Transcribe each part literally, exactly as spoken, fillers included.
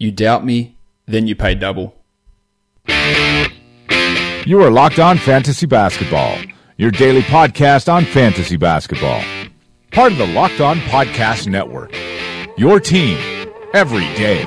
You doubt me, then you pay double. You are Locked On Fantasy Basketball, your daily podcast on fantasy basketball. Part of the Locked On Podcast Network, your team every day.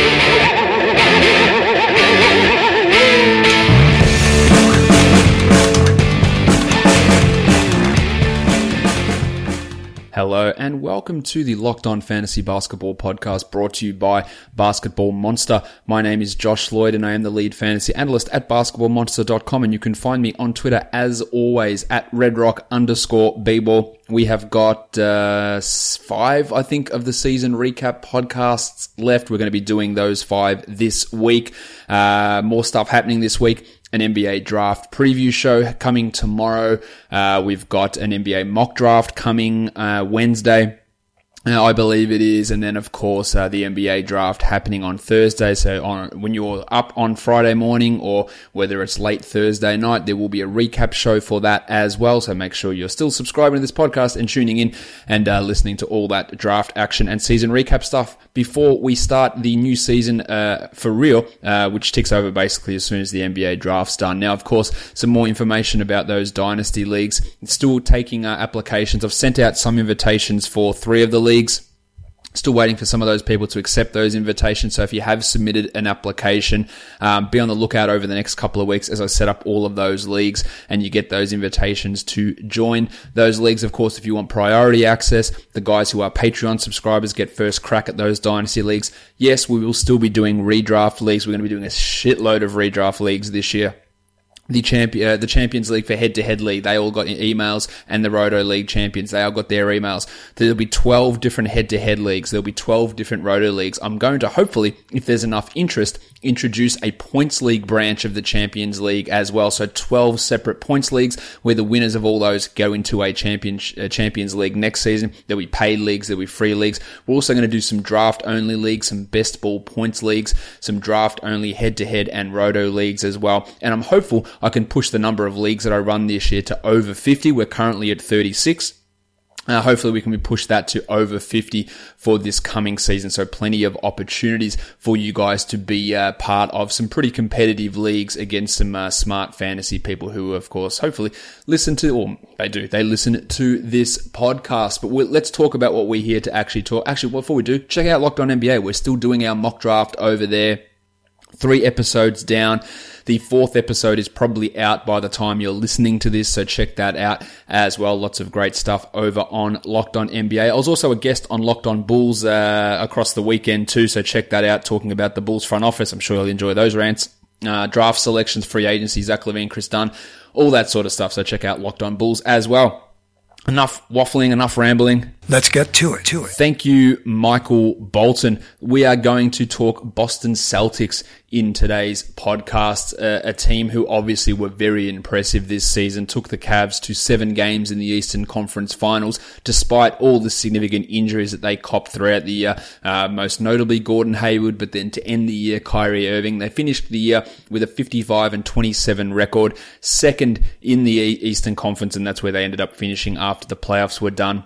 Hello and welcome to the Locked On Fantasy Basketball podcast brought to you by Basketball Monster. My name is Josh Lloyd and I am the lead fantasy analyst at basketball monster dot com, and you can find me on Twitter as always at redrock underscore bball. We have got uh, five, I think, of the season recap podcasts left. We're going to be doing those five this week. Uh, more stuff happening this week. An N B A draft preview show coming tomorrow. Uh, we've got an N B A mock draft coming uh, Wednesday, uh, I believe it is. And then, of course, uh, the N B A draft happening on Thursday. So on when you're up on Friday morning or whether it's late Thursday night, there will be a recap show for that as well. So make sure you're still subscribing to this podcast and tuning in and uh, listening to all that draft action and season recap stuff before we start the new season uh, for real, uh, which ticks over basically as soon as the N B A draft's done. Now, of course, some more information about those dynasty leagues. It's still taking uh, applications. I've sent out some invitations for three of the leagues. Still waiting for some of those people to accept those invitations. So if you have submitted an application, um, be on the lookout over the next couple of weeks as I set up all of those leagues and you get those invitations to join those leagues. Of course, if you want priority access, the guys who are Patreon subscribers get first crack at those dynasty leagues. Yes, we will still be doing redraft leagues. We're going to be doing a shitload of redraft leagues this year. The champion, uh, the Champions League for head-to-head league, they all got emails, and the Roto League champions, they all got their emails. There'll be twelve different head-to-head leagues. There'll be twelve different Roto Leagues. I'm going to hopefully, if there's enough interest, introduce a points league branch of the Champions League as well. So twelve separate points leagues where the winners of all those go into a champion, uh, Champions League next season. There'll be paid leagues. There'll be free leagues. We're also going to do some draft-only leagues, some best ball points leagues, some draft-only head-to-head and Roto leagues as well. And I'm hopeful I can push the number of leagues that I run this year to over fifty. We're currently at thirty-six. Uh, hopefully we can push that to over fifty for this coming season. So plenty of opportunities for you guys to be uh, part of some pretty competitive leagues against some uh, smart fantasy people who, of course, hopefully listen to, or they do, they listen to this podcast. But we'll, let's talk about what we're here to actually talk. Actually, before we do, check out Locked On N B A. We're still doing our mock draft over there. Three episodes down. The fourth episode is probably out by the time you're listening to this, so check that out as well. Lots of great stuff over on Locked On N B A. I was also a guest on Locked On Bulls uh, across the weekend too, so check that out, talking about the Bulls front office. I'm sure you'll enjoy those rants. Uh, draft selections, free agency, Zach LaVine, Chris Dunn, all that sort of stuff, so check out Locked On Bulls as well. Enough waffling, enough rambling. Let's get to it, to it. Thank you, Michael Bolton. We are going to talk Boston Celtics in today's podcast, uh, a team who obviously were very impressive this season, took the Cavs to seven games in the Eastern Conference Finals, despite all the significant injuries that they copped throughout the year, uh, most notably Gordon Hayward, but then to end the year, Kyrie Irving. They finished the year with a fifty-five and twenty-seven record, second in the Eastern Conference, and that's where they ended up finishing after the playoffs were done.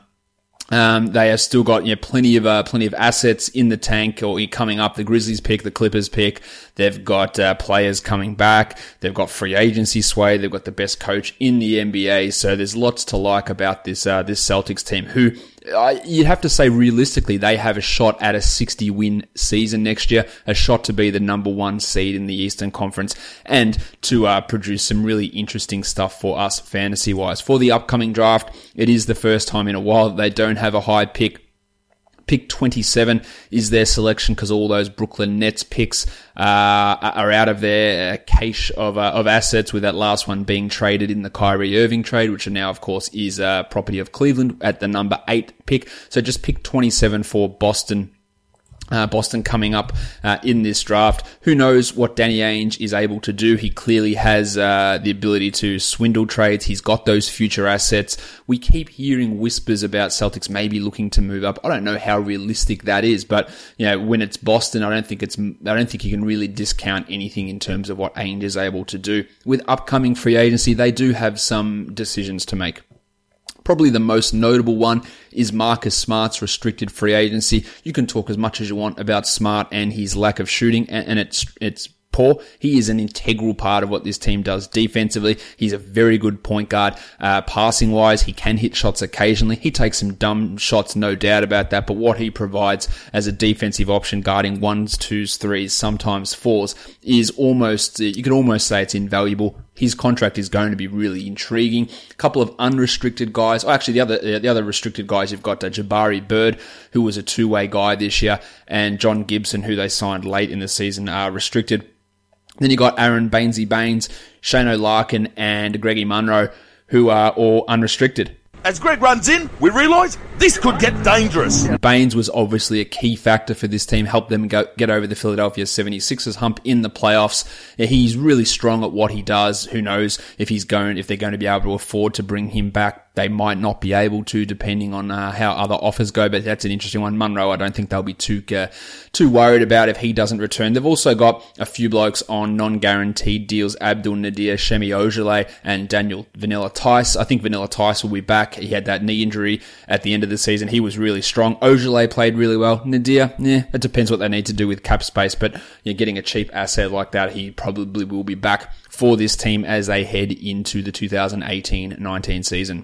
Um, they have still got, you know, plenty of, uh, plenty of assets in the tank or coming up. The Grizzlies pick, the Clippers pick. They've got, uh, players coming back. They've got free agency sway. They've got the best coach in the N B A. So there's lots to like about this, uh, this Celtics team who, uh, you'd have to say realistically, they have a shot at a sixty win season next year, a shot to be the number one seed in the Eastern Conference and to, uh, produce some really interesting stuff for us fantasy wise. For the upcoming draft, it is the first time in a while that they don't have a high pick. Pick twenty-seven is their selection because all those Brooklyn Nets picks uh, are out of their cache of uh, of assets, with that last one being traded in the Kyrie Irving trade, which now, of course, is uh, property of Cleveland at the number eight pick. So just pick twenty-seven for Boston. Uh, Boston coming up uh, in this draft. Who knows what Danny Ainge is able to do? He clearly has uh, the ability to swindle trades. He's got those future assets. We keep hearing whispers about Celtics maybe looking to move up. I don't know how realistic that is, but you know, when it's Boston, I don't think it's. I don't think you can really discount anything in terms of what Ainge is able to do. With upcoming free agency, they do have some decisions to make. Probably the most notable one is Marcus Smart's restricted free agency. You can talk as much as you want about Smart and his lack of shooting, and, and it's it's poor. He is an integral part of what this team does defensively. He's a very good point guard. Uh, passing wise, he can hit shots occasionally. He takes some dumb shots, no doubt about that, but what he provides as a defensive option guarding ones, twos, threes, sometimes fours is almost, you could almost say it's invaluable. His contract is going to be really intriguing. A couple of unrestricted guys. Oh, actually, the other the other restricted guys, you've got uh, Jabari Bird, who was a two-way guy this year, and John Gibson, who they signed late in the season, are restricted. Then you got Aaron Bainesy Baines, Shane O'Larkin, and Greggy Munro, who are all unrestricted. As Greg runs in, we realise this could get dangerous. Baines was obviously a key factor for this team, helped them go, get over the Philadelphia seventy-sixers hump in the playoffs. Yeah, he's really strong at what he does. Who knows if he's going, if they're going to be able to afford to bring him back. They might not be able to, depending on uh, how other offers go, but that's an interesting one. Munro, I don't think they'll be too uh, too worried about if he doesn't return. They've also got a few blokes on non-guaranteed deals, Abdul Nadir, Shemi Ojale, and Daniel Vanilla Tice. I think Vanilla Tice will be back. He had that knee injury at the end of the season. He was really strong. Ojale played really well. Nadir, yeah, it depends what they need to do with cap space, but you know, getting a cheap asset like that, he probably will be back for this team as they head into the two thousand eighteen nineteen season.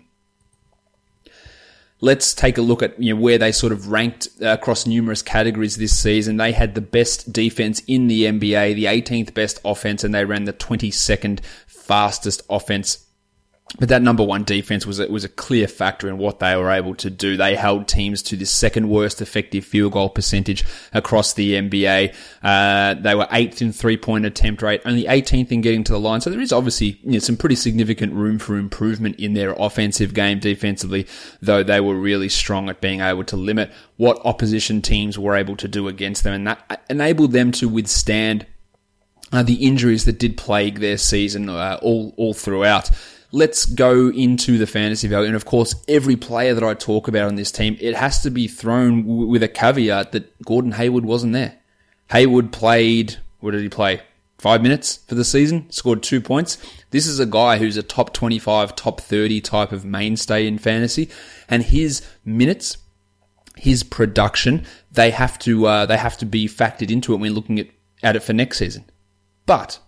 Let's take a look at you know, where they sort of ranked uh, across numerous categories this season. They had the best defense in the N B A, the eighteenth best offense, and they ran the twenty-second fastest offense. But that number one defense was a, was a clear factor in what they were able to do. They held teams to the second worst effective field goal percentage across the N B A. Uh, they were eighth in three-point attempt rate, only eighteenth in getting to the line. So there is obviously you know, some pretty significant room for improvement in their offensive game defensively, though they were really strong at being able to limit what opposition teams were able to do against them, and that enabled them to withstand uh, the injuries that did plague their season uh, all all throughout. Let's go into the fantasy value. And of course, every player that I talk about on this team, it has to be thrown w- with a caveat that Gordon Hayward wasn't there. Hayward played, what did he play? Five minutes for the season, scored two points. This is a guy who's a top twenty-five, top thirty type of mainstay in fantasy. And his minutes, his production, they have to, uh, they have to be factored into it when looking at, at it for next season. But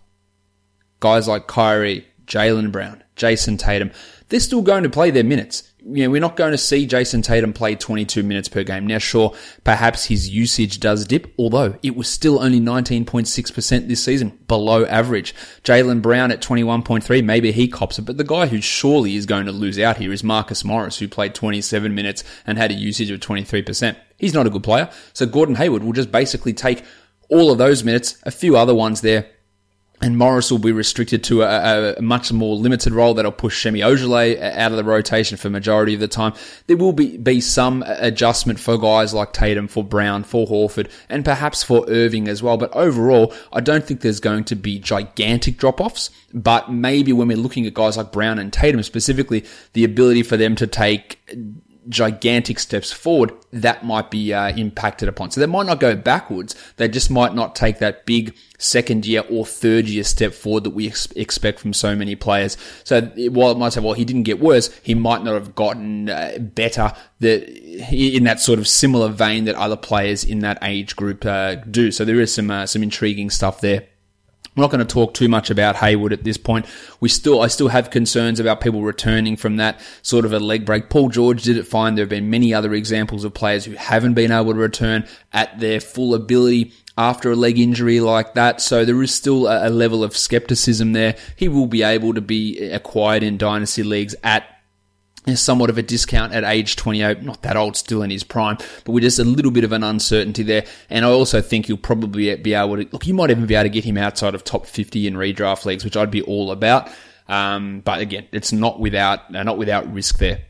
guys like Kyrie, Jaylen Brown, Jason Tatum, they're still going to play their minutes. You know, we're not going to see Jason Tatum play twenty-two minutes per game. Now, sure, perhaps his usage does dip, although it was still only nineteen point six percent this season, below average. Jaylen Brown at twenty-one point three, maybe he cops it, but the guy who surely is going to lose out here is Marcus Morris, who played twenty-seven minutes and had a usage of twenty-three percent. He's not a good player, so Gordon Hayward will just basically take all of those minutes, a few other ones there, and Morris will be restricted to a, a much more limited role that'll push Shemi Ojale out of the rotation for majority of the time. There will be, be some adjustment for guys like Tatum, for Brown, for Horford, and perhaps for Irving as well. But overall, I don't think there's going to be gigantic drop-offs. But maybe when we're looking at guys like Brown and Tatum specifically, the ability for them to take gigantic steps forward, that might be uh, impacted upon. So they might not go backwards. They just might not take that big second year or third year step forward that we ex- expect from so many players. So while it might say, well, he didn't get worse, he might not have gotten uh, better that, in that sort of similar vein that other players in that age group uh, do. So there is some uh, some intriguing stuff there. We're not going to talk too much about Hayward at this point. We still, I still have concerns about people returning from that sort of a leg break. Paul George did it fine. There have been many other examples of players who haven't been able to return at their full ability after a leg injury like that. So there is still a, a level of skepticism there. He will be able to be acquired in dynasty leagues at somewhat of a discount at age twenty-eight, not that old, still in his prime, but with just a little bit of an uncertainty there. And I also think you'll probably be able to, look, you might even be able to get him outside of top fifty in redraft leagues, which I'd be all about. Um, but again, it's not without, uh, not without risk there.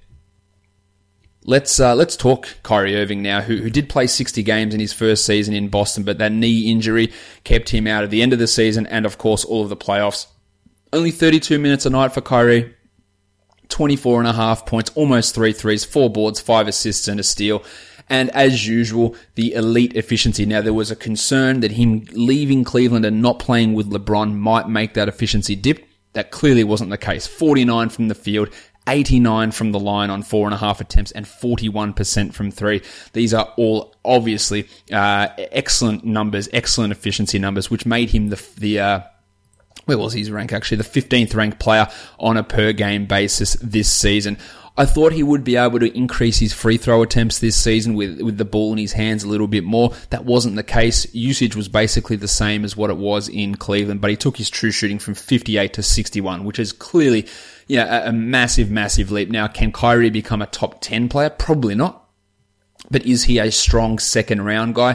Let's uh, let's talk Kyrie Irving now, who who did play sixty games in his first season in Boston, but that knee injury kept him out of the end of the season and, of course, all of the playoffs. Only thirty-two minutes a night for Kyrie. twenty-four and a half points, almost three threes, four boards, five assists and a steal. And as usual, the elite efficiency. Now, there was a concern that him leaving Cleveland and not playing with LeBron might make that efficiency dip. That clearly wasn't the case. forty-nine from the field, eighty-nine from the line on four and a half attempts, and forty-one percent from three. These are all obviously uh, excellent numbers, excellent efficiency numbers, which made him the the uh, where was his rank actually? The fifteenth ranked player on a per game basis this season. I thought he would be able to increase his free throw attempts this season with, with the ball in his hands a little bit more. That wasn't the case. Usage was basically the same as what it was in Cleveland, but he took his true shooting from fifty-eight to sixty-one, which is clearly, yeah, a, a massive, massive leap. Now, can Kyrie become a top ten player? Probably not. But is he a strong second round guy?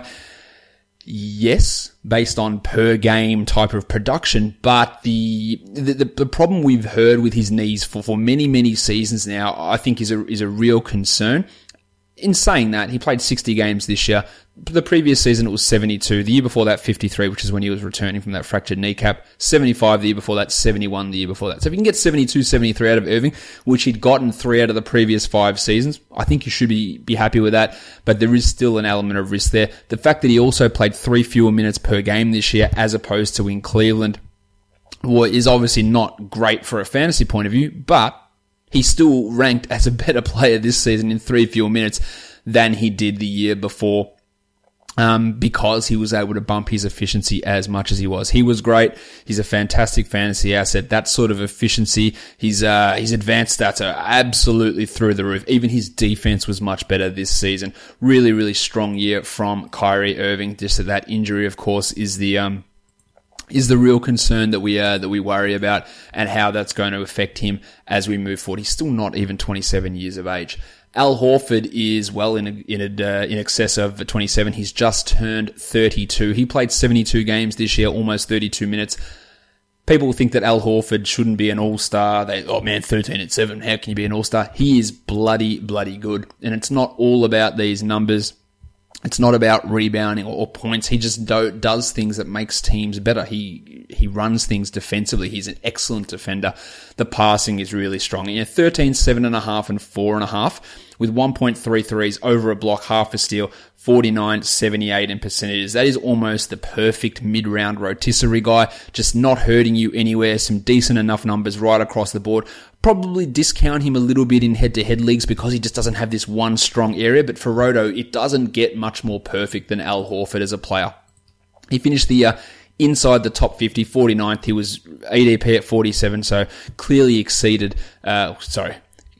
Yes, based on per game type of production, but the, the the problem we've heard with his knees for, for many, many seasons now, I think is a is a real concern. In saying that, he played sixty games this year. The previous season it was seventy-two. The year before that, fifty-three, which is when he was returning from that fractured kneecap. seventy-five the year before that, seventy-one the year before that. So if you can get seventy-two, seventy-three out of Irving, which he'd gotten three out of the previous five seasons, I think you should be, be happy with that. But there is still an element of risk there. The fact that he also played three fewer minutes per game this year as opposed to in Cleveland well, is obviously not great for a fantasy point of view, but he's still ranked as a better player this season in three fewer minutes than he did the year before. Um, because he was able to bump his efficiency as much as he was. He was great. He's a fantastic fantasy asset. That sort of efficiency, his, uh, his advanced stats are absolutely through the roof. Even his defense was much better this season. Really, really strong year from Kyrie Irving. Just that, that injury, of course, is the, um, is the real concern that we, uh, that we worry about and how that's going to affect him as we move forward. He's still not even twenty-seven years of age. Al Horford is well in a, in a, uh, in excess of twenty-seven. He's just turned thirty-two. He played seventy-two games this year, almost thirty-two minutes. People think that Al Horford shouldn't be an all-star. They, oh man, thirteen and seven, how can you be an all-star? He is bloody, bloody good. And it's not all about these numbers. It's not about rebounding or points. He just do, does things that makes teams better. He he runs things defensively. He's an excellent defender. The passing is really strong. You know, thirteen, seven and a half, and four and a half with one point three threes over a block, half a steal, forty-nine, seventy-eight in percentages. That is almost the perfect mid-round rotisserie guy. Just not hurting you anywhere. Some decent enough numbers right across the board. Probably discount him a little bit in head-to-head leagues because he just doesn't have this one strong area. But for Roto, it doesn't get much more perfect than Al Horford as a player. He finished the year inside the top fifty, forty-ninth. He was A D P at forty-seven, so clearly exceeded, uh, sorry,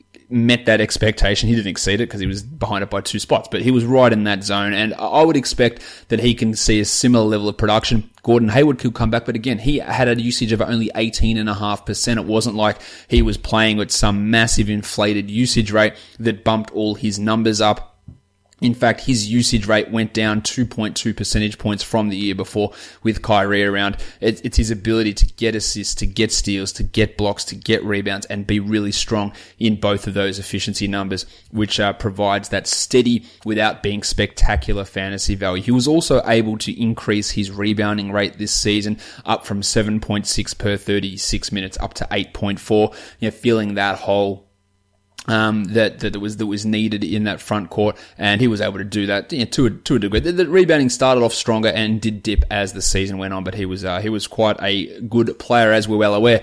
met that expectation. He didn't exceed it because he was behind it by two spots, but he was right in that zone. And I would expect that he can see a similar level of production. Gordon Hayward could come back, but again, he had a usage of only eighteen point five percent. It wasn't like he was playing with some massive inflated usage rate that bumped all his numbers up. In fact, his usage rate went down two point two percentage points from the year before with Kyrie around. It's his ability to get assists, to get steals, to get blocks, to get rebounds, and be really strong in both of those efficiency numbers, which uh, provides that steady without being spectacular fantasy value. He was also able to increase his rebounding rate this season up from seven point six per thirty-six minutes up to eight point four, you know, filling that hole Um, that, that was, that was needed in that front court, and he was able to do that, you know, to a, to a degree. The, the rebounding started off stronger and did dip as the season went on, but he was, uh, he was quite a good player, as we're well aware.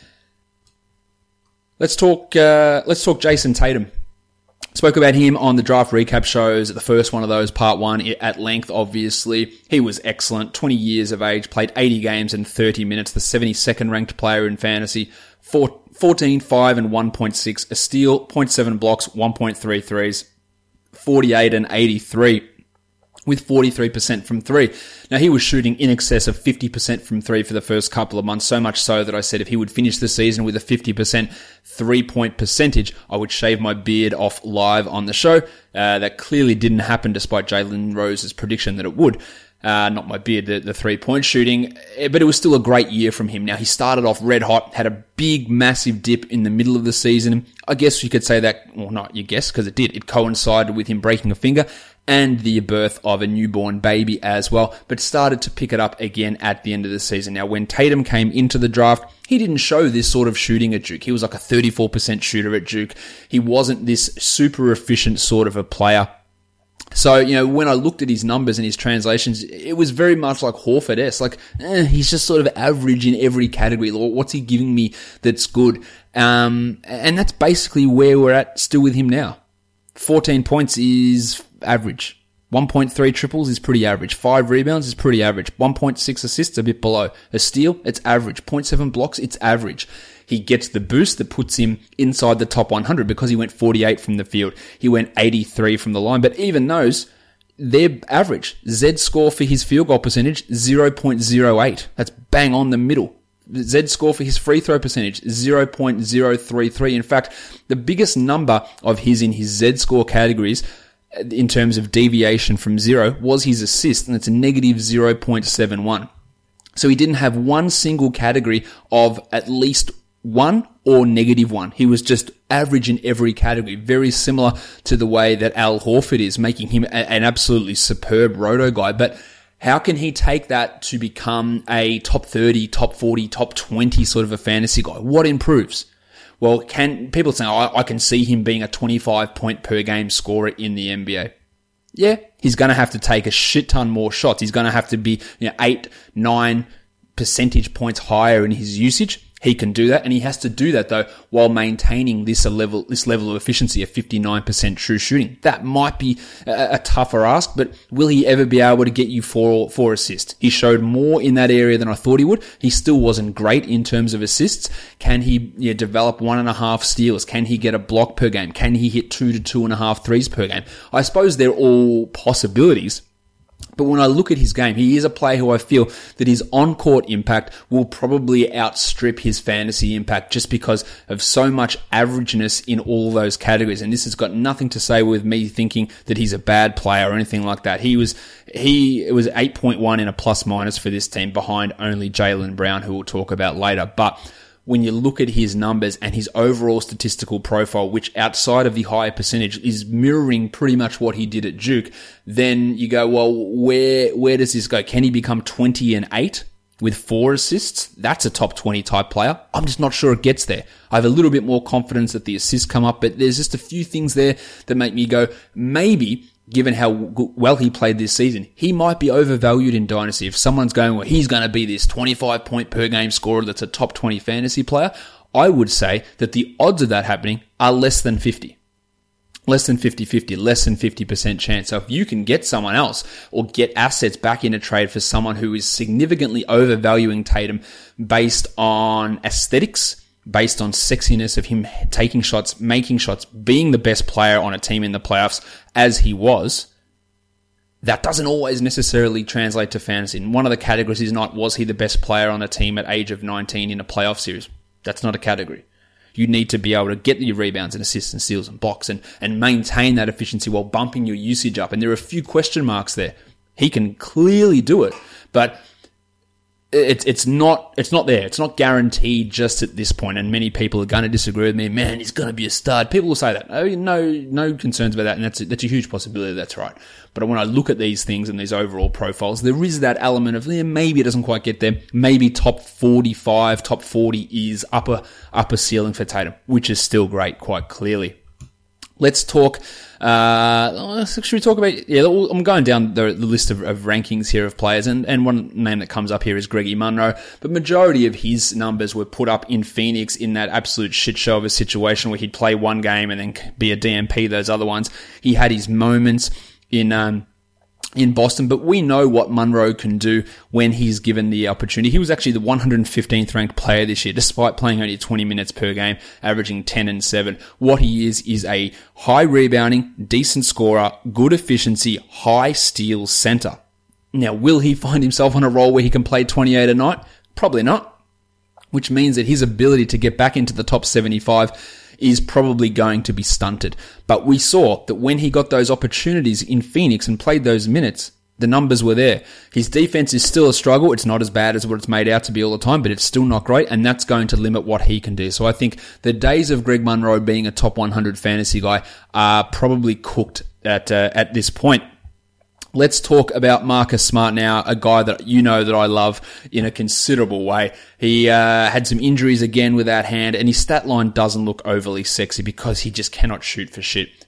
Let's talk, uh, let's talk Jason Tatum. Spoke about him on the draft recap shows, the first one of those, part one, at length, obviously. He was excellent, twenty years of age, played eighty games in thirty minutes, the seventy-second ranked player in fantasy, four, fourteen, five, and one point six, a steal, zero point seven blocks, one point three threes, forty-eight and eighty-three, with forty-three percent from three. Now, he was shooting in excess of fifty percent from three for the first couple of months, so much so that I said if he would finish the season with a fifty percent three-point percentage, I would shave my beard off live on the show. Uh, that clearly didn't happen despite Jalen Rose's prediction that it would. Uh, not my beard, the, the three-point shooting, but it was still a great year from him. Now, he started off red hot, had a big, massive dip in the middle of the season. I guess you could say that, well, not you guess, because it did. It coincided with him breaking a finger and the birth of a newborn baby as well, but started to pick it up again at the end of the season. Now, when Tatum came into the draft, he didn't show this sort of shooting at Duke. He was like a thirty-four percent shooter at Duke. He wasn't this super efficient sort of a player. So, you know, when I looked at his numbers and his translations, it was very much like Horford-esque. Like, eh, he's just sort of average in every category. What's he giving me that's good? Um, and that's basically where we're at still with him now. fourteen points is average. one point three triples is pretty average. five rebounds is pretty average. one point six assists, a bit below. A steal, it's average. zero point seven blocks, it's average. He gets the boost that puts him inside the top one hundred because he went forty-eight from the field. He went eighty-three from the line. But even those, they're average. Z score for his field goal percentage, zero point zero eight. That's bang on the middle. Z score for his free throw percentage, zero point zero three three. In fact, the biggest number of his in his Z score categories in terms of deviation from zero was his assist, and it's a negative zero point seven one. So he didn't have one single category of at least one or negative one. He was just average in every category, very similar to the way that Al Horford is, making him a, an absolutely superb roto guy. But how can he take that to become a top thirty, top forty, top twenty sort of a fantasy guy? What improves? Well, can people say, oh, I can see him being a twenty-five point per game scorer in the N B A? Yeah, he's going to have to take a shit ton more shots. He's going to have to be, you know, eight, nine percentage points higher in his usage. He can do that, and he has to do that though while maintaining this a level this level of efficiency of fifty-nine percent true shooting. That might be a, a tougher ask, but will he ever be able to get you four four assists? He showed more in that area than I thought he would. He still wasn't great in terms of assists. Can he you know, develop one and a half steals? Can he get a block per game? Can he hit two to two and a half threes per game? I suppose they're all possibilities. But when I look at his game, he is a player who I feel that his on-court impact will probably outstrip his fantasy impact just because of so much averageness in all those categories. And this has got nothing to say with me thinking that he's a bad player or anything like that. He was, he, it was eight point one in a plus minus for this team behind only Jaylen Brown, who we'll talk about later. But when you look at his numbers and his overall statistical profile, which outside of the higher percentage is mirroring pretty much what he did at Duke, then you go, well, where where does this go? Can he become twenty and eight with four assists? That's a top twenty type player. I'm just not sure it gets there. I have a little bit more confidence that the assists come up, but there's just a few things there that make me go, maybe, given how well he played this season, he might be overvalued in Dynasty. If someone's going, well, he's going to be this twenty-five point per game scorer that's a top twenty fantasy player, I would say that the odds of that happening are less than fifty. Less than fifty-fifty, less than fifty percent chance. So if you can get someone else or get assets back in a trade for someone who is significantly overvaluing Tatum based on aesthetics, based on sexiness of him taking shots, making shots, being the best player on a team in the playoffs as he was, that doesn't always necessarily translate to fantasy. And one of the categories is not, was he the best player on a team at age of nineteen in a playoff series? That's not a category. You need to be able to get your rebounds and assists and steals and blocks and, and maintain that efficiency while bumping your usage up. And there are a few question marks there. He can clearly do it, but It's it's not it's not there. It's not guaranteed just at this point, and many people are going to disagree with me. Man, he's going to be a stud. People will say that. Oh, no, no concerns about that, and that's a, that's a huge possibility. That's right. But when I look at these things and these overall profiles, there is that element of yeah, maybe it doesn't quite get there. Maybe top forty-five, top forty is upper upper ceiling for Tatum, which is still great, quite clearly. Let's talk. Uh, should we talk about? Yeah, I'm going down the, the list of, of rankings here of players, and, and one name that comes up here is Greggy Monroe. But majority of his numbers were put up in Phoenix in that absolute shit show of a situation where he'd play one game and then be a D M P those other ones. He had his moments in um, in Boston, but we know what Monroe can do when he's given the opportunity. He was actually the one hundred fifteenth ranked player this year, despite playing only twenty minutes per game, averaging ten and seven. What he is, is a high rebounding, decent scorer, good efficiency, high steal center. Now, will he find himself on a role where he can play twenty-eight a night? Probably not, which means that his ability to get back into the top seventy-five is probably going to be stunted. But we saw that when he got those opportunities in Phoenix and played those minutes, the numbers were there. His defense is still a struggle. It's not as bad as what it's made out to be all the time, but it's still not great, and that's going to limit what he can do. So I think the days of Greg Monroe being a top one hundred fantasy guy are probably cooked at uh, at this point. Let's talk about Marcus Smart now, a guy that you know that I love in a considerable way. He uh, had some injuries again with that hand, and his stat line doesn't look overly sexy because he just cannot shoot for shit.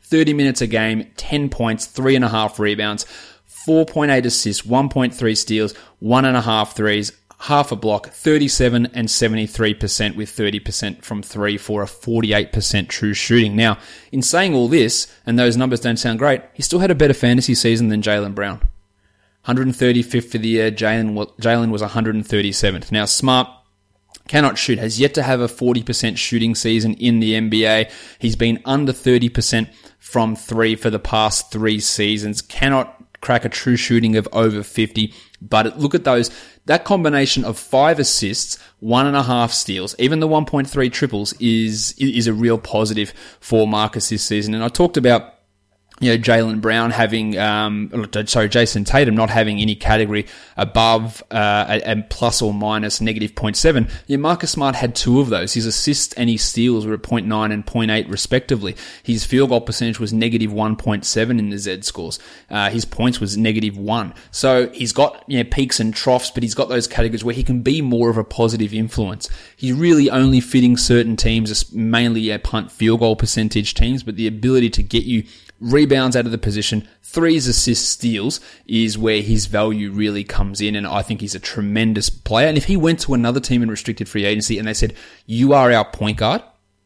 thirty minutes a game, ten points, three and a half rebounds, four point eight assists, one point three steals, one and a half threes, half a block, thirty-seven and seventy-three percent with thirty percent from three for a forty-eight percent true shooting. Now, in saying all this, and those numbers don't sound great, he still had a better fantasy season than Jaylen Brown. one hundred thirty-fifth for the year, Jaylen Jaylen was one hundred thirty-seventh. Now, Smart cannot shoot, has yet to have a forty percent shooting season in the N B A. He's been under thirty percent from three for the past three seasons, cannot crack a true shooting of over fifty. But look at those, that combination of five assists, one and a half steals, even the one point three triples is, is a real positive for Marcus this season. And I talked about, you know, Jaylen Brown having, um, sorry, Jason Tatum not having any category above, uh, a, a plus or minus negative zero point seven. Yeah, Marcus Smart had two of those. His assists and his steals were at zero point nine and zero point eight respectively. His field goal percentage was negative one point seven in the Z scores. Uh, his points was negative one. So he's got, you know, peaks and troughs, but he's got those categories where he can be more of a positive influence. He's really only fitting certain teams, mainly uh, punt field goal percentage teams, but the ability to get you rebounds out of the position, threes, assists, steals is where his value really comes in, and I think he's a tremendous player. And if he went to another team in restricted free agency and they said, you are our point guard,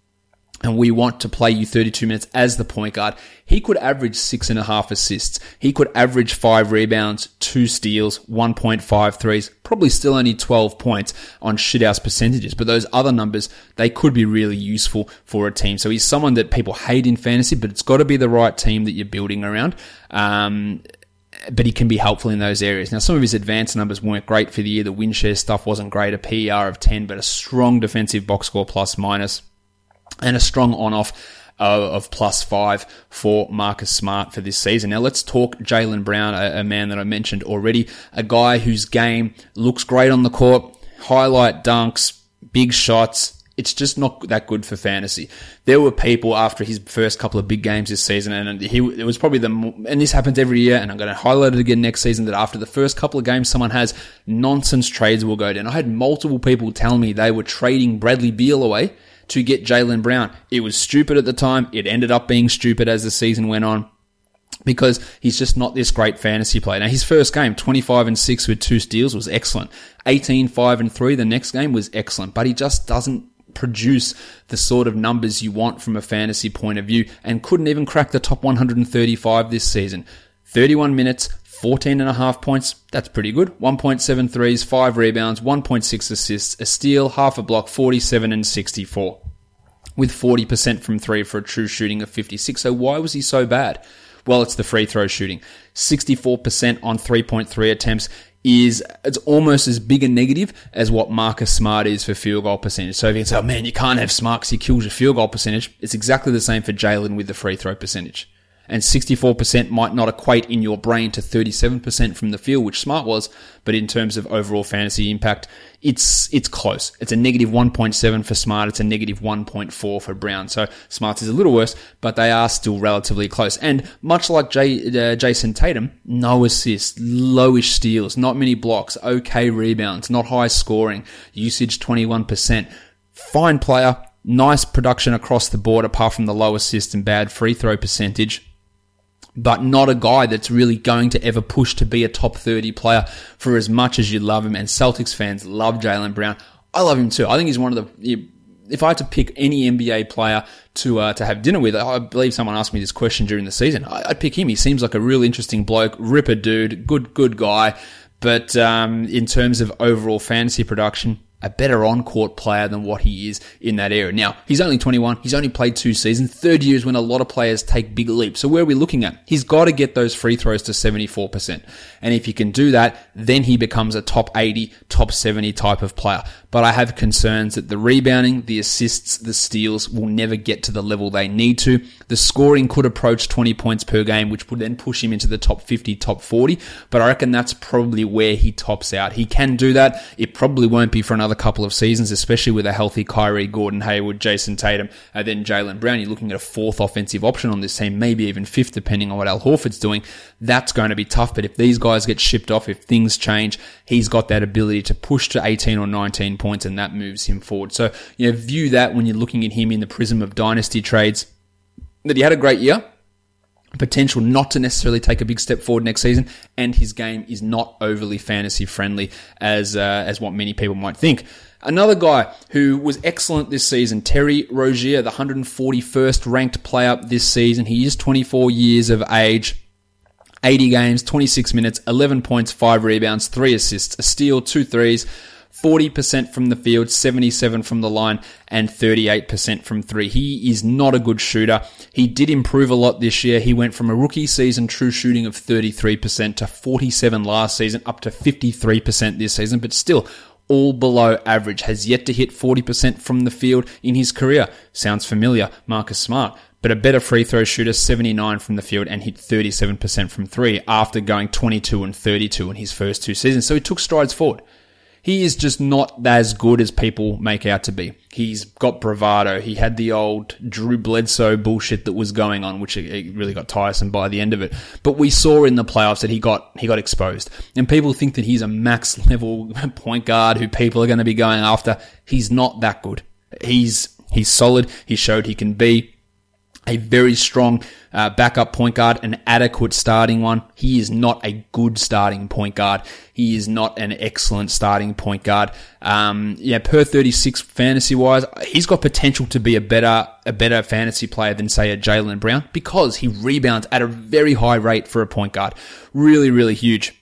and we want to play you thirty-two minutes as the point guard, he could average six and a half assists. He could average five rebounds, two steals, one point five threes, probably still only twelve points on shithouse percentages. But those other numbers, they could be really useful for a team. So he's someone that people hate in fantasy, but it's got to be the right team that you're building around. Um, but he can be helpful in those areas. Now, some of his advanced numbers weren't great for the year. The win share stuff wasn't great, a P E R of ten, but a strong defensive box score plus minus, and a strong on-off uh, of plus five for Marcus Smart for this season. Now let's talk Jaylen Brown, a, a man that I mentioned already, a guy whose game looks great on the court, highlight dunks, big shots. It's just not that good for fantasy. There were people after his first couple of big games this season, and he it was probably the, and this happens every year, and I'm going to highlight it again next season, that after the first couple of games someone has, nonsense trades will go down. I had multiple people tell me they were trading Bradley Beal away to get Jaylen Brown. It was stupid at the time. It ended up being stupid as the season went on, because he's just not this great fantasy player. Now, his first game, twenty-five and six with two steals, was excellent. eighteen, five and three the next game was excellent, but he just doesn't produce the sort of numbers you want from a fantasy point of view, and couldn't even crack the top one hundred thirty-five this season. thirty-one minutes, fourteen and a half points, that's pretty good. one point seven threes, five rebounds, one point six assists, a steal, half a block, forty-seven and sixty-four. With forty percent from three for a true shooting of fifty-six. So why was he so bad? Well, it's the free throw shooting. sixty-four percent on three point three attempts is, it's almost as big a negative as what Marcus Smart is for field goal percentage. So if you can say, oh man, you can't have Smart because he kills your field goal percentage, it's exactly the same for Jaylen with the free throw percentage. And sixty-four percent might not equate in your brain to thirty-seven percent from the field, which Smart was, but in terms of overall fantasy impact, it's it's close. It's a negative one point seven for Smart, it's a negative one point four for Brown. So Smart is a little worse, but they are still relatively close. And much like Jay, uh, Jason Tatum, no assists, lowish steals, not many blocks, okay rebounds, not high scoring, usage twenty-one percent. Fine player, nice production across the board apart from the low assist and bad free throw percentage, but not a guy that's really going to ever push to be a top thirty player for as much as you love him. And Celtics fans love Jaylen Brown. I love him too. I think he's one of the, if I had to pick any N B A player to uh, to have dinner with, I believe someone asked me this question during the season, I'd pick him. He seems like a real interesting bloke, ripper dude, good, good guy. But um, in terms of overall fantasy production, a better on-court player than what he is in that area. Now, he's only twenty-one. He's only played two seasons. Third year is when a lot of players take big leaps. So where are we looking at? He's got to get those free throws to seventy-four percent. And if he can do that, then he becomes a top eighty, top seventy type of player. But I have concerns that the rebounding, the assists, the steals will never get to the level they need to. The scoring could approach twenty points per game, which would then push him into the top fifty, top forty. But I reckon that's probably where he tops out. He can do that. It probably won't be for another couple of seasons, especially with a healthy Kyrie, Gordon Hayward, Jason Tatum, and then Jaylen Brown. You're looking at a fourth offensive option on this team, maybe even fifth, depending on what Al Horford's doing. That's going to be tough. But if these guys get shipped off, if things change, he's got that ability to push to eighteen or nineteen points, and that moves him forward. So, you know, view that when you're looking at him in the prism of dynasty trades, that he had a great year. potential not to necessarily take a big step forward next season, and his game is not overly fantasy friendly as uh, as what many people might think. Another guy who was excellent this season, Terry Rozier, the one hundred forty-first ranked player this season. He is twenty-four years of age, eighty games, twenty-six minutes, eleven points, five rebounds, three assists, a steal, two threes, forty percent from the field, seventy-seven from the line, and thirty-eight percent from three. He is not a good shooter. He did improve a lot this year. He went from a rookie season true shooting of thirty-three percent to forty-seven last season, up to fifty-three percent this season, but still all below average. Has yet to hit forty percent from the field in his career. Sounds familiar, Marcus Smart. But a better free throw shooter, seventy-nine from the field and hit thirty-seven percent from three after going twenty-two and thirty-two in his first two seasons. So he took strides forward. He is just not as good as people make out to be. He's got bravado. He had the old Drew Bledsoe bullshit that was going on, which it really got tiresome by the end of it. But we saw in the playoffs that he got he got exposed. And people think that he's a max level point guard who people are going to be going after. He's not that good. He's he's solid. He showed he can be a very strong uh, backup point guard, an adequate starting one. He is not a good starting point guard. He is not an excellent starting point guard. Um, yeah, per thirty-six fantasy wise, he's got potential to be a better a better fantasy player than say a Jaylen Brown because he rebounds at a very high rate for a point guard. Really, really huge.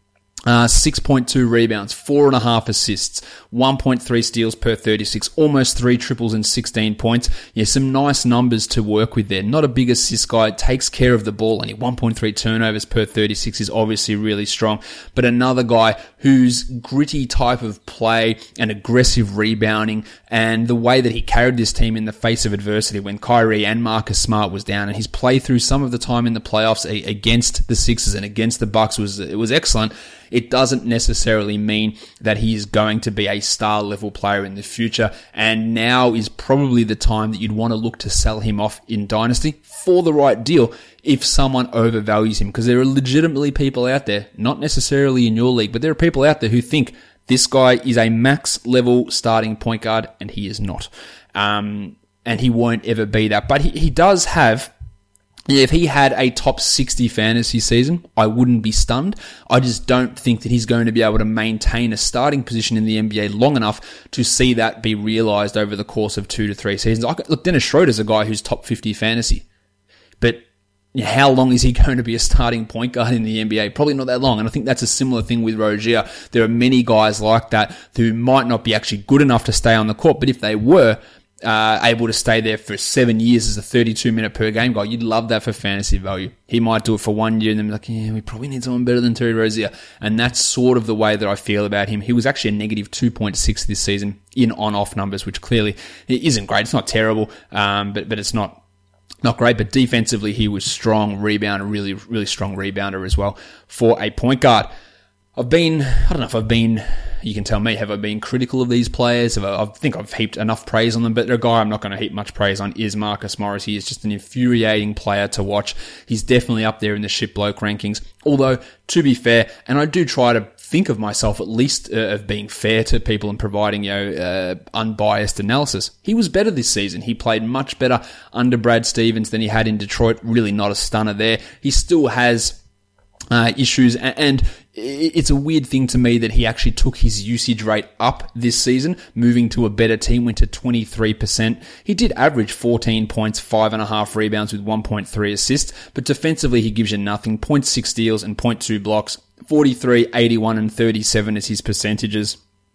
Uh, six point two rebounds, four and a half assists, one point three steals per thirty-six, almost three triples and sixteen points. Yeah, some nice numbers to work with there. Not a big assist guy, takes care of the ball, and one point three turnovers per thirty-six is obviously really strong. But another guy whose gritty type of play and aggressive rebounding and the way that he carried this team in the face of adversity when Kyrie and Marcus Smart was down, and his play through some of the time in the playoffs against the Sixers and against the Bucks was, it was excellent. It doesn't necessarily mean that he is going to be a star level player in the future, and now is probably the time that you'd want to look to sell him off in Dynasty for the right deal if someone overvalues him, because there are legitimately people out there, not necessarily in your league, but there are people out there who think this guy is a max level starting point guard, and he is not. Um, and he won't ever be that. But he, he does have... Yeah, if he had a top sixty fantasy season, I wouldn't be stunned. I just don't think that he's going to be able to maintain a starting position in the N B A long enough to see that be realized over the course of two to three seasons. I, look, Dennis Schroeder's a guy who's top fifty fantasy, but how long is he going to be a starting point guard in the N B A? Probably not that long. And I think that's a similar thing with Rozier. There are many guys like that who might not be actually good enough to stay on the court, but if they were, Uh, able to stay there for seven years as a thirty-two minute per game guy, you'd love that for fantasy value. He might do it for one year and then be like, yeah, we probably need someone better than Terry Rozier. And that's sort of the way that I feel about him. He was actually a negative two point six this season in on-off numbers, which clearly isn't great. It's not terrible, um, but, but it's not, not great. But defensively, he was strong rebounder, really, really strong rebounder as well for a point guard. I've been, I don't know if I've been, you can tell me, have I been critical of these players? Have I, I think I've heaped enough praise on them, but a guy I'm not going to heap much praise on is Marcus Morris. He is just an infuriating player to watch. He's definitely up there in the shit bloke rankings. Although, to be fair, and I do try to think of myself at least uh, of being fair to people and providing, you know, uh, unbiased analysis. He was better this season. He played much better under Brad Stevens than he had in Detroit. Really not a stunner there. He still has Uh, issues, and it's a weird thing to me that he actually took his usage rate up this season, moving to a better team, went to twenty-three percent. He did average fourteen points, five and a half rebounds with one point three assists, but defensively he gives you nothing. zero point six steals and zero point two blocks, forty-three, eighty-one and thirty-seven is his percentages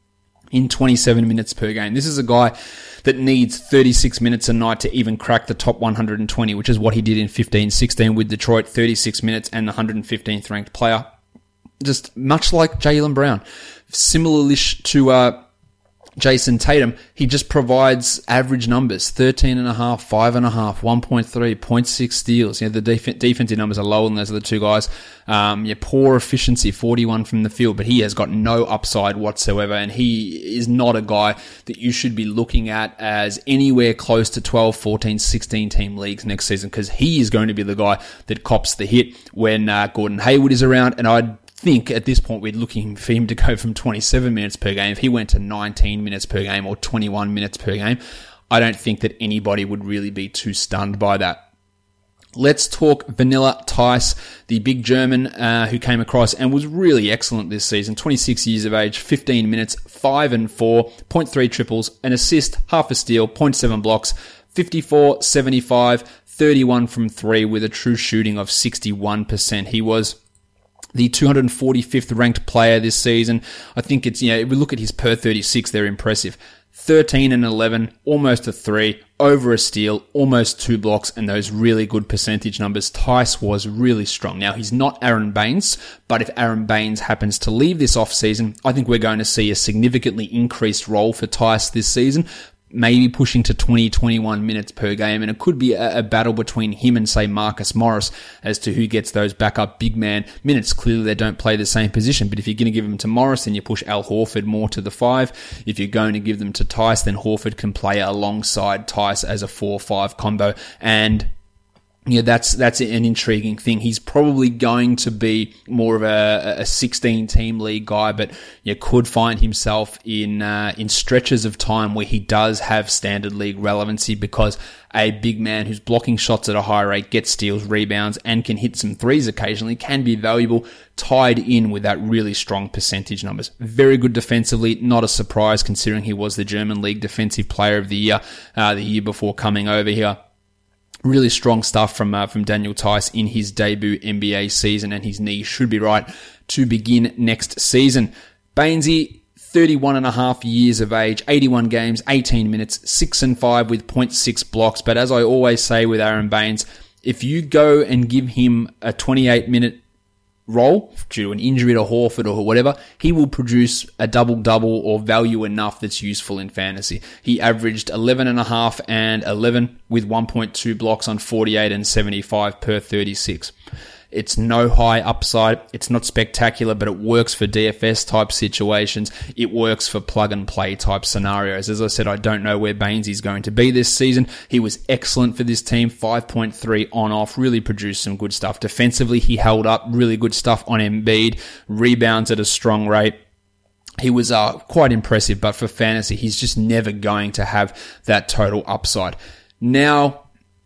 in twenty-seven minutes per game. This is a guy that needs thirty-six minutes a night to even crack the top one hundred twenty, which is what he did in fifteen sixteen with Detroit, thirty-six minutes and the one hundred fifteenth ranked player. Just much like Jaylen Brown. Similarly to uh, Jason Tatum, he just provides average numbers, thirteen and a half, five and a half, one point three, zero point six steals. You know, the def- defensive numbers are lower than those of the two guys. Um, yeah, poor efficiency, forty-one from the field, but he has got no upside whatsoever, and he is not a guy that you should be looking at as anywhere close to twelve, fourteen, sixteen team leagues next season, because he is going to be the guy that cops the hit when uh, Gordon Hayward is around, and I'd think at this point we're looking for him to go from twenty-seven minutes per game. If he went to nineteen minutes per game or twenty-one minutes per game, I don't think that anybody would really be too stunned by that. Let's talk Vanilla Theis, the big German uh, who came across and was really excellent this season. twenty-six years of age, fifteen minutes, five and four, zero point three triples, an assist, half a steal, zero point seven blocks, fifty-four, seventy-five, thirty-one from three with a true shooting of sixty-one percent. He was the two hundred forty-fifth ranked player this season. I think it's, you know, if we look at his per thirty-six, they're impressive. thirteen and eleven, almost a three, over a steal, almost two blocks, and those really good percentage numbers. Theis was really strong. Now, he's not Aaron Baines, but if Aaron Baines happens to leave this offseason, I think we're going to see a significantly increased role for Theis this season, maybe pushing to twenty, twenty-one minutes per game, and it could be a, a battle between him and, say, Marcus Morris as to who gets those backup big man minutes. Clearly, they don't play the same position, but if you're going to give them to Morris, then you push Al Horford more to the five. If you're going to give them to Theis, then Horford can play alongside Theis as a four five combo, and yeah, that's that's an intriguing thing. He's probably going to be more of a, a sixteen-team league guy, but you could find himself in uh, in stretches of time where he does have standard league relevancy because a big man who's blocking shots at a high rate, gets steals, rebounds, and can hit some threes occasionally can be valuable, tied in with that really strong percentage numbers. Very good defensively, not a surprise considering he was the German League Defensive Player of the Year uh, the year before coming over here. Really strong stuff from uh, from Daniel Theis in his debut N B A season, and his knee should be right to begin next season. Bainesy, thirty-one and a half years of age, eighty-one games, eighteen minutes, six and five with zero point six blocks. But as I always say with Aaron Baines, if you go and give him a twenty-eight minute role due to an injury to Horford or whatever, he will produce a double-double or value enough that's useful in fantasy. He averaged eleven and a half and eleven with one point two blocks on forty-eight and seventy-five per thirty-six. It's no high upside. It's not spectacular, but it works for D F S type situations. It works for plug and play type scenarios. As I said, I don't know where Baines is going to be this season. He was excellent for this team. five point three on off, really produced some good stuff. Defensively, he held up really good stuff on Embiid, rebounds at a strong rate. He was uh, quite impressive, but for fantasy, he's just never going to have that total upside. Now,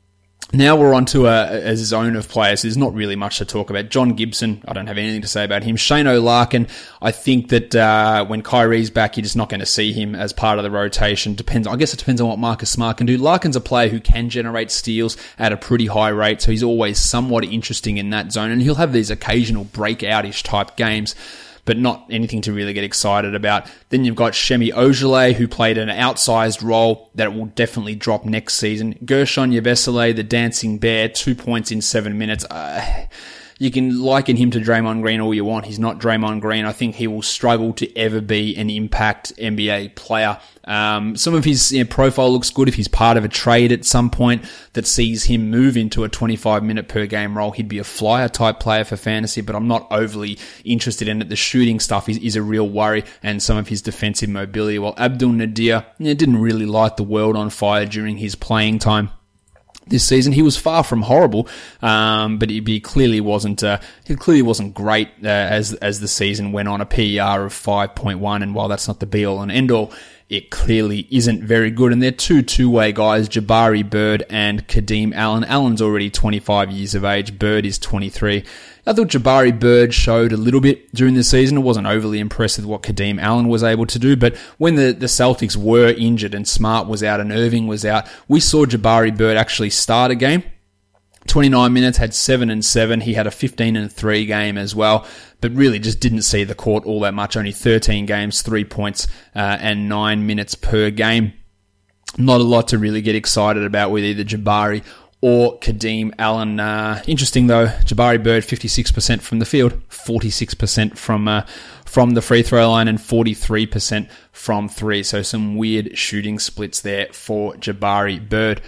Now we're on to a, a zone of players. There's not really much to talk about. John Gibson, I don't have anything to say about him. Shane O'Larkin, I think that uh, when Kyrie's back, you're just not going to see him as part of the rotation. Depends. I guess it depends on what Marcus Smart can do. Larkin's a player who can generate steals at a pretty high rate, so he's always somewhat interesting in that zone, and he'll have these occasional breakout-ish type games, but not anything to really get excited about. Then you've got Shemi Ojeleye, who played an outsized role that will definitely drop next season. Gershon Yabesele, the dancing bear, two points in seven minutes. Uh, you can liken him to Draymond Green all you want. He's not Draymond Green. I think he will struggle to ever be an impact N B A player. Um, some of his you know, profile looks good if he's part of a trade at some point that sees him move into a twenty-five minute per game role. He'd be a flyer type player for fantasy, but I'm not overly interested in it. The shooting stuff is, is a real worry, and some of his defensive mobility. While Abdul Nadir you know, didn't really light the world on fire during his playing time this season, he was far from horrible, um, but he, he clearly wasn't. Uh, he clearly wasn't great uh, as as the season went on. A P E R of five point one, and while that's not the be all and end all, it clearly isn't very good. And they're two two-way guys, Jabari Bird and Kadeem Allen. Allen's already twenty-five years of age. Bird is twenty-three. I thought Jabari Bird showed a little bit during the season. I wasn't overly impressed with what Kadeem Allen was able to do, but when the, the Celtics were injured and Smart was out and Irving was out, we saw Jabari Bird actually start a game. twenty-nine minutes, had seven and seven. He had a fifteen and three game as well, but really just didn't see the court all that much. Only thirteen games, three points, uh, and nine minutes per game. Not a lot to really get excited about with either Jabari or Kadeem Allen. Uh, interesting though, Jabari Bird, fifty-six percent from the field, forty-six percent from, uh, from the free throw line, and forty-three percent from three. So some weird shooting splits there for Jabari Bird.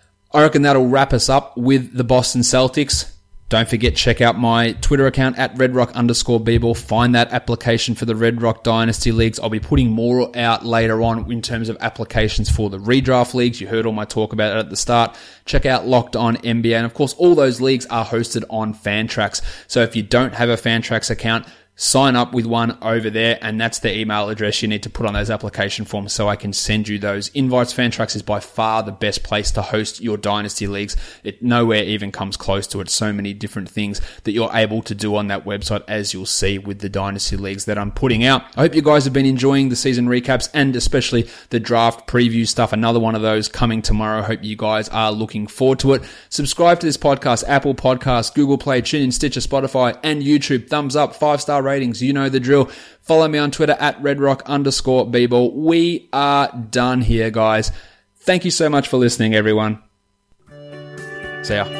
I reckon that'll wrap us up with the Boston Celtics. Don't forget, check out my Twitter account at redrock underscore bball. Find that application for the Red Rock Dynasty Leagues. I'll be putting more out later on in terms of applications for the redraft leagues. You heard all my talk about it at the start. Check out Locked On N B A. And of course, all those leagues are hosted on Fantrax. So if you don't have a Fantrax account, sign up with one over there, and that's the email address you need to put on those application forms so I can send you those invites. Fantrax is by far the best place to host your Dynasty leagues. It nowhere even comes close to it. So many different things that you're able to do on that website, as you'll see with the Dynasty leagues that I'm putting out. I hope you guys have been enjoying the season recaps and especially the draft preview stuff. Another one of those coming tomorrow. Hope you guys are looking forward to it. Subscribe to this podcast, Apple Podcasts, Google Play, TuneIn, Stitcher, Spotify, and YouTube. Thumbs up, five-star ratings. You know the drill. Follow me on Twitter at redrock underscore bball. We are done here, guys. Thank you so much for listening, everyone. See ya.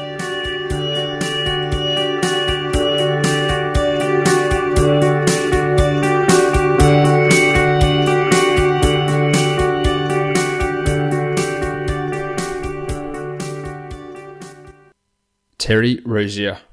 Terry Rozier.